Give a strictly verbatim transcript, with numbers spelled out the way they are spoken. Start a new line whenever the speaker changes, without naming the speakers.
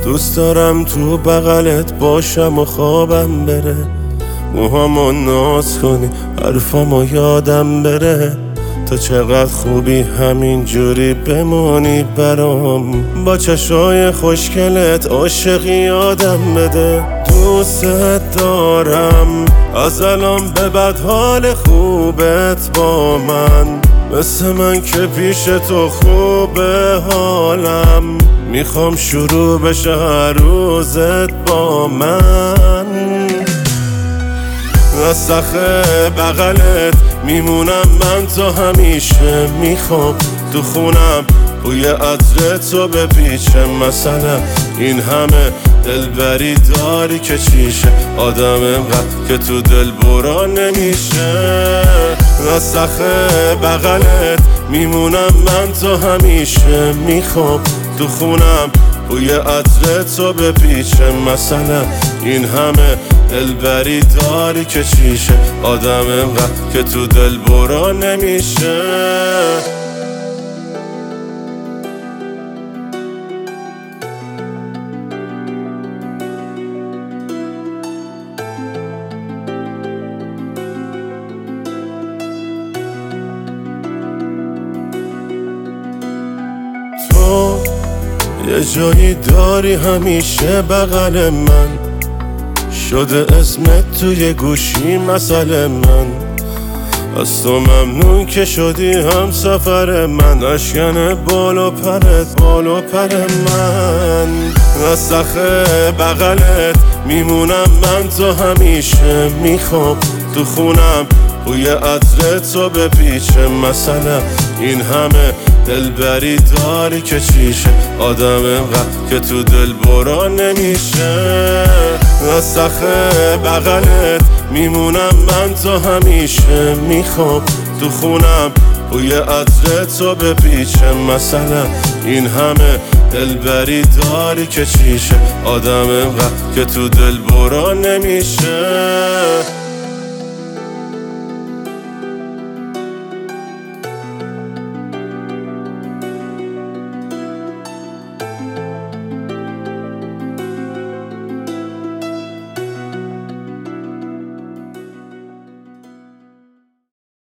دوست دارم تو بغلت باشم و خوابم بره، موهامو ناز کنی حرفامو یادم بره. تو چقدر خوبی همین جوری بمانی برام، با چشای خوشگلت عاشقی یادم بده. دوستت دارم از الان به بعد، حال خوبت با من مثل من که پیش تو خوبه حالم. میخوام شروع بشه هر روزت با من، از سخه بغلت میمونم من تا همیشه. میخوام تو خونم بوی عطر تو بپیچه، مثلا این همه دلبری داری که چیشه، آدم انقدر که تو دل برا نمیشه. از سخه بغلت میمونم من تا همیشه. میخوام تو خونم بوی عطر تو بپیچه، مثلا این همه دلبری داری که چیشه، آدم انقدر که تو دل برا نمیشه. تو یه جایی داری همیشه بغل من، شده اسمت توی گوشی مسئله من. از تو ممنون که شدی هم سفر من، اشکن بالو پرت بالو پر من. از سخه بغلت میمونم من تا همیشه. میخوام تو خونم بوی عطر تو بپیچه، مثلا این همه دلبری داری که چیشه، آدم انقدر که تو دل برا نمیشه. از سخه بغلت میمونم من تا همیشه. میخوام تو خونم بوی عطر تو بپیچه، مثلا این همه دلبری داری که چیشه، آدم انقدر که تو دل برا نمیشه.